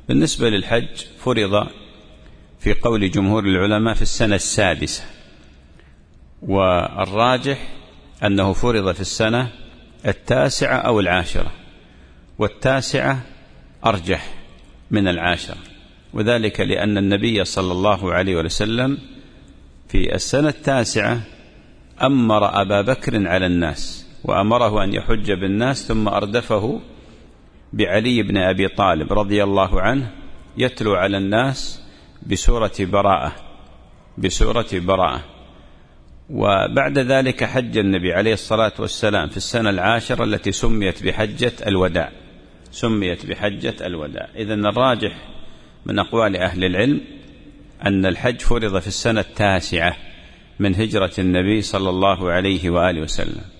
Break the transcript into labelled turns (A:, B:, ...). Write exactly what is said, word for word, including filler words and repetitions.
A: بالنسبة للحج فرض في قول جمهور العلماء في السنة السادسة، والراجح أنه فرض في السنة التاسعة أو العاشرة، والتاسعة أرجح من العاشرة، وذلك لأن النبي صلى الله عليه وسلم في السنة التاسعة أمر أبا بكر على الناس وأمره أن يحج بالناس، ثم أردفه بعلي بن أبي طالب رضي الله عنه يتلو على الناس بسورة براءة بسورة براءة وبعد ذلك حج النبي عليه الصلاة والسلام في السنة العاشرة التي سميت بحجة الوداع سميت بحجة الوداع. إذن الراجح من أقوال أهل العلم أن الحج فرض في السنة التاسعة من هجرة النبي صلى الله عليه وآله وسلم.